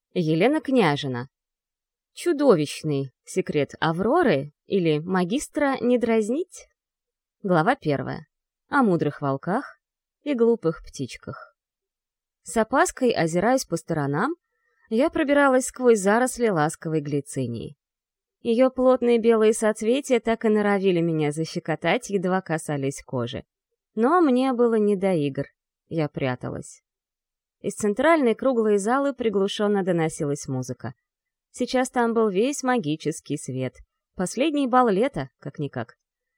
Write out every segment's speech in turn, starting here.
Елена Княжина. Чудовищный секрет Авроры или магистра не дразнить? Глава 1. О мудрых волках и глупых птичках. С опаской, озираясь по сторонам, я пробиралась сквозь заросли ласковой глицинии. Ее плотные белые соцветия так и норовили меня защекотать, едва касались кожи. Но мне было не до игр, я пряталась. Из центральной круглой залы приглушенно доносилась музыка. Сейчас там был весь магический свет. Последний бал лета, как-никак.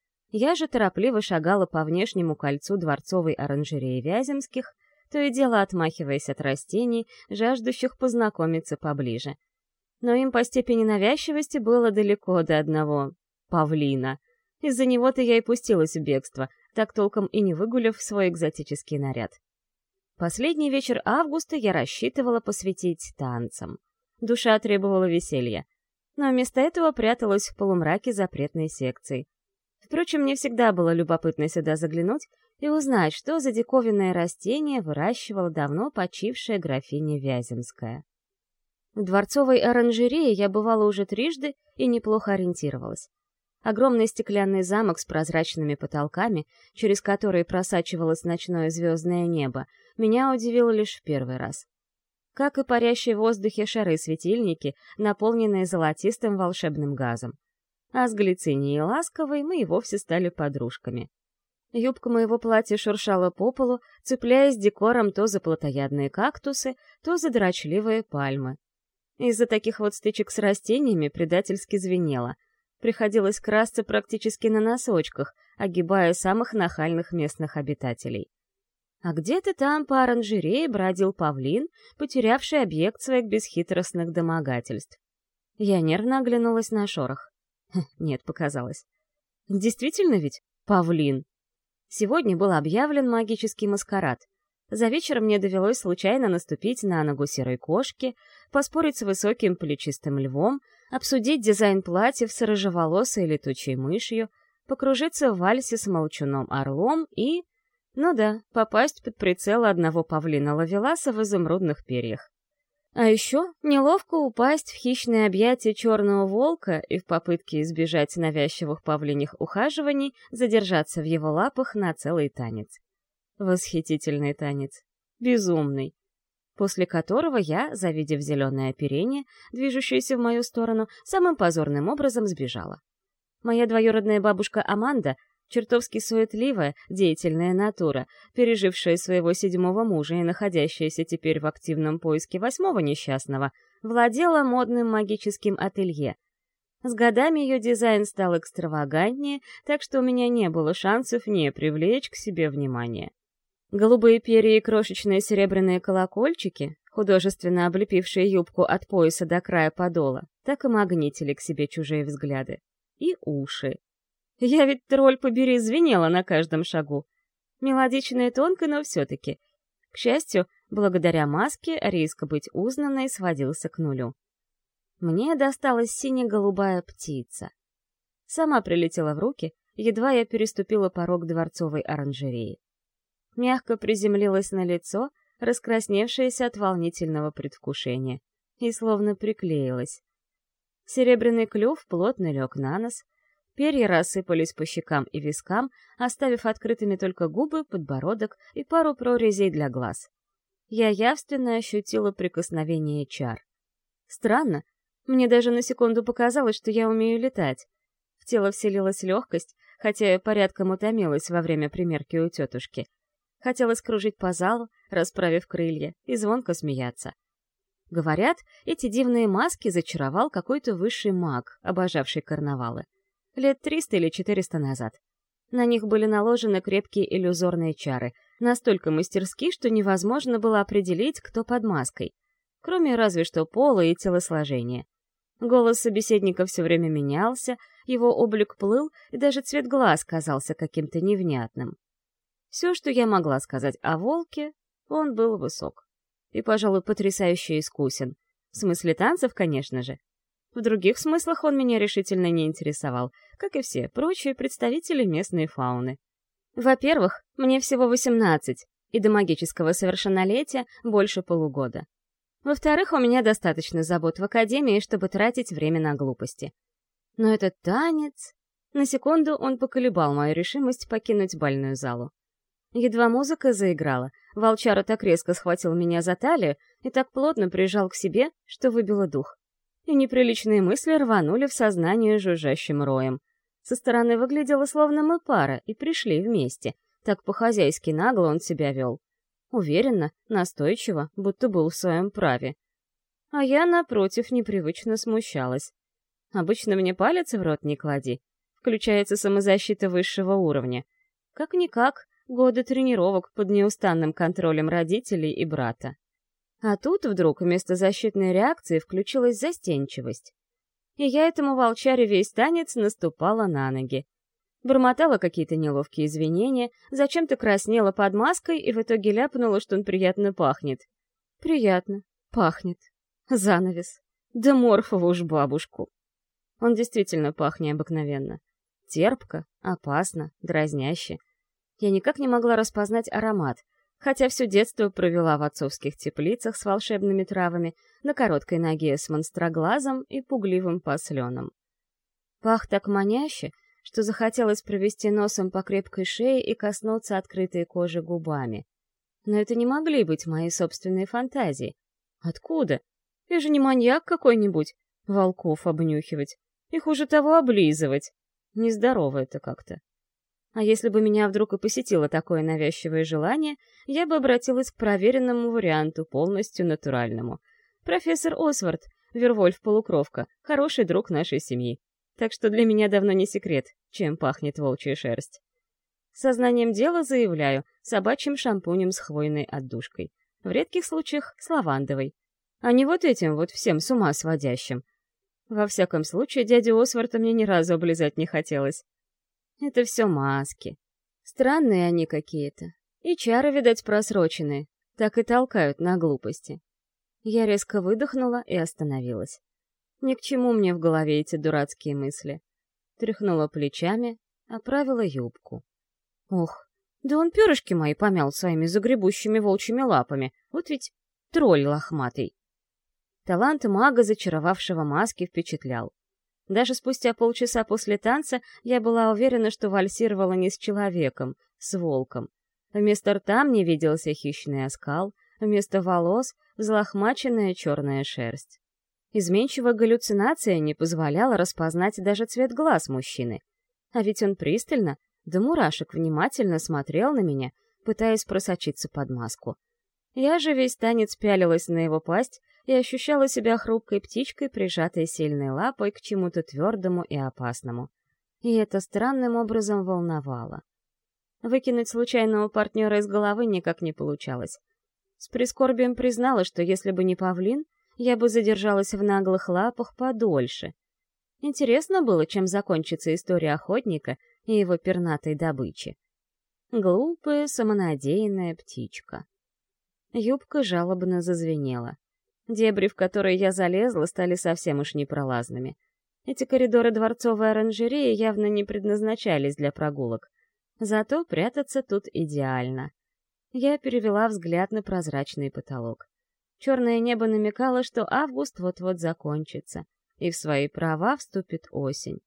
Я же торопливо шагала по внешнему кольцу дворцовой оранжереи Вяземских, то и дело отмахиваясь от растений, жаждущих познакомиться поближе. Но им по степени навязчивости было далеко до одного павлина. Из-за него-то я и пустилась в бегство, так толком и не выгулив свой экзотический наряд. Последний вечер августа я рассчитывала посвятить танцам. Душа требовала веселья. Но вместо этого пряталась в полумраке запретной секции. Впрочем, мне всегда было любопытно сюда заглянуть и узнать, что за диковинное растение выращивала давно почившая графиня Вяземская. В дворцовой оранжерее я бывала уже трижды и неплохо ориентировалась. Огромный стеклянный замок с прозрачными потолками, через которые просачивалось ночное звездное небо, меня удивило лишь в первый раз. Как и парящие в воздухе шары-светильники, наполненные золотистым волшебным газом. А с Глицинией Ласковой мы и вовсе стали подружками. Юбка моего платья шуршала по полу, цепляясь декором то за плотоядные кактусы, то за дрочливые пальмы. Из-за таких вот стычек с растениями предательски звенело. Приходилось красться практически на носочках, огибая самых нахальных местных обитателей. А где-то там по оранжерее бродил павлин, потерявший объект своих бесхитростных домогательств. Я нервно оглянулась на шорох. Нет, показалось. Действительно ведь павлин. Сегодня был объявлен магический маскарад. За вечер мне довелось случайно наступить на ногу серой кошки, поспорить с высоким плечистым львом, обсудить дизайн платьев с рыжеволосой летучей мышью, покружиться в вальсе с молчуном-орлом и... Ну да, попасть под прицел одного павлина-ловеласа в изумрудных перьях. А еще неловко упасть в хищное объятие черного волка и в попытке избежать навязчивых павлиньих ухаживаний задержаться в его лапах на целый танец. Восхитительный танец. Безумный. После которого я, завидев зеленое оперение, движущееся в мою сторону, самым позорным образом сбежала. Моя двоюродная бабушка Аманда, чертовски суетливая, деятельная натура, пережившая своего 7-го мужа и находящаяся теперь в активном поиске 8-го несчастного, владела модным магическим ателье. С годами ее дизайн стал экстравагантнее, так что у меня не было шансов не привлечь к себе внимание. Голубые перья и крошечные серебряные колокольчики, художественно облепившие юбку от пояса до края подола, так и магнитили к себе чужие взгляды. И уши. Я ведь, тролль побери, звенела на каждом шагу. Мелодично и тонко, но все-таки. К счастью, благодаря маске риск быть узнанной сводился к нулю. Мне досталась сине-голубая птица. Сама прилетела в руки, едва я переступила порог дворцовой оранжереи. Мягко приземлилась на лицо, раскрасневшееся от волнительного предвкушения, и словно приклеилась. Серебряный клюв плотно лег на нос, перья рассыпались по щекам и вискам, оставив открытыми только губы, подбородок и пару прорезей для глаз. Я явственно ощутила прикосновение чар. Странно, мне даже на секунду показалось, что я умею летать. В тело вселилась легкость, хотя я порядком утомилась во время примерки у тетушки. Хотелось кружить по залу, расправив крылья, и звонко смеяться. Говорят, эти дивные маски зачаровал какой-то высший маг, обожавший карнавалы. Лет 300 или 400 назад. На них были наложены крепкие иллюзорные чары, настолько мастерски, что невозможно было определить, кто под маской, кроме разве что пола и телосложения. Голос собеседника все время менялся, его облик плыл, и даже цвет глаз казался каким-то невнятным. Все, что я могла сказать о волке, он был высок. И, пожалуй, потрясающе искусен. В смысле танцев, конечно же. В других смыслах он меня решительно не интересовал, как и все прочие представители местной фауны. Во-первых, мне всего 18, и до магического совершеннолетия больше полугода. Во-вторых, у меня достаточно забот в академии, чтобы тратить время на глупости. Но этот танец... На секунду он поколебал мою решимость покинуть бальную залу. Едва музыка заиграла, волчара так резко схватил меня за талию и так плотно прижал к себе, что выбило дух. И неприличные мысли рванули в сознание жужжащим роем. Со стороны выглядело, словно мы пара, и пришли вместе. Так по-хозяйски нагло он себя вел. Уверенно, настойчиво, будто был в своем праве. А я, напротив, непривычно смущалась. Обычно мне палец в рот не клади. Включается самозащита высшего уровня. Как-никак, годы тренировок под неустанным контролем родителей и брата. А тут вдруг вместо защитной реакции включилась застенчивость. И я этому волчаре весь танец наступала на ноги. Бормотала какие-то неловкие извинения, зачем-то краснела под маской и в итоге ляпнула, что он приятно пахнет. Приятно. Пахнет. Занавес. Да Морфову уж бабушку. Он действительно пах необыкновенно. Терпко, опасно, дразняще. Я никак не могла распознать аромат, хотя все детство провела в отцовских теплицах с волшебными травами, на короткой ноге с монстроглазом и пугливым посленом. Пах так маняще, что захотелось провести носом по крепкой шее и коснуться открытой кожи губами. Но это не могли быть мои собственные фантазии. Откуда? Я же не маньяк какой-нибудь, волков обнюхивать. И хуже того облизывать. Нездорово это как-то. А если бы меня вдруг и посетило такое навязчивое желание, я бы обратилась к проверенному варианту, полностью натуральному. Профессор Освард, Вервольф-полукровка, хороший друг нашей семьи. Так что для меня давно не секрет, чем пахнет волчья шерсть. Сознанием дела заявляю, собачьим шампунем с хвойной отдушкой. В редких случаях с лавандовой. А не вот этим вот всем с ума сводящим. Во всяком случае, дядю Осварда мне ни разу облизать не хотелось. Это все маски. Странные они какие-то. И чары, видать, просроченные. Так и толкают на глупости. Я резко выдохнула и остановилась. Ни к чему мне в голове эти дурацкие мысли. Тряхнула плечами, оправила юбку. Ох, да он перышки мои помял своими загребущими волчьими лапами. Вот ведь тролль лохматый. Талант мага, зачаровавшего маски, впечатлял. Даже спустя полчаса после танца я была уверена, что вальсировала не с человеком, с волком. Вместо рта мне виделся хищный оскал, вместо волос — взлохмаченная черная шерсть. Изменчивая галлюцинация не позволяла распознать даже цвет глаз мужчины. А ведь он пристально, до мурашек внимательно смотрел на меня, пытаясь просочиться под маску. Я же весь танец пялилась на его пасть и ощущала себя хрупкой птичкой, прижатой сильной лапой к чему-то твердому и опасному. И это странным образом волновало. Выкинуть случайного партнера из головы никак не получалось. С прискорбием признала, что если бы не павлин, я бы задержалась в наглых лапах подольше. Интересно было, чем закончится история охотника и его пернатой добычи. Глупая, самонадеянная птичка. Юбка жалобно зазвенела. Дебри, в которые я залезла, стали совсем уж непролазными. Эти коридоры дворцовой оранжереи явно не предназначались для прогулок. Зато прятаться тут идеально. Я перевела взгляд на прозрачный потолок. Черное небо намекало, что август вот-вот закончится, и в свои права вступит осень.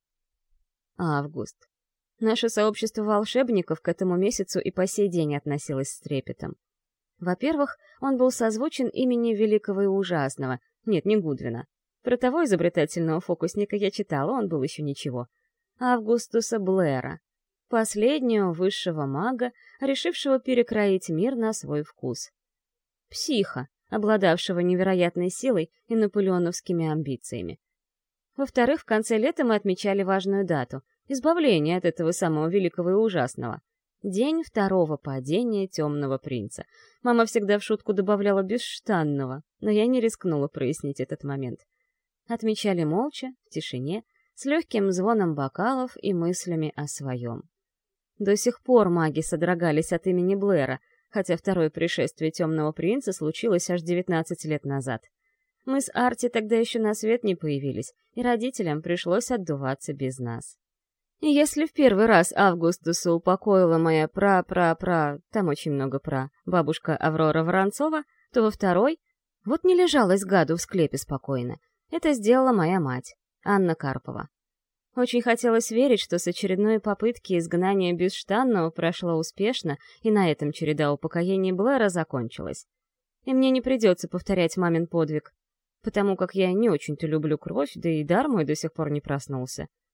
Август. Наше сообщество волшебников к этому месяцу и по сей день относилось с трепетом. Во-первых, он был созвучен имени великого и ужасного, нет, не Гудвина. Про того изобретательного фокусника я читала, он был еще ничего. Августуса Блэра, последнего высшего мага, решившего перекроить мир на свой вкус. Психа, обладавшего невероятной силой и наполеоновскими амбициями. Во-вторых, в конце лета мы отмечали важную дату — избавление от этого самого великого и ужасного. День второго падения Темного принца. Мама всегда в шутку добавляла «бесштанного», но я не рискнула прояснить этот момент. Отмечали молча, в тишине, с легким звоном бокалов и мыслями о своем. До сих пор маги содрогались от имени Блэра, хотя второе пришествие Темного принца случилось аж 19 лет назад. Мы с Арти тогда еще на свет не появились, и родителям пришлось отдуваться без нас. И если в первый раз Августуса упокоила моя там очень много бабушка Аврора Воронцова, то во второй Вот не лежалась гаду в склепе спокойно. Это сделала моя мать, Анна Карпова. Очень хотелось верить, что с очередной попытки изгнания Бюстштанного прошло успешно, и на этом череда упокоений Блэра закончилась. И мне не придется повторять мамин подвиг, потому как я не очень-то люблю кровь, да и дар мой до сих пор не проснулся.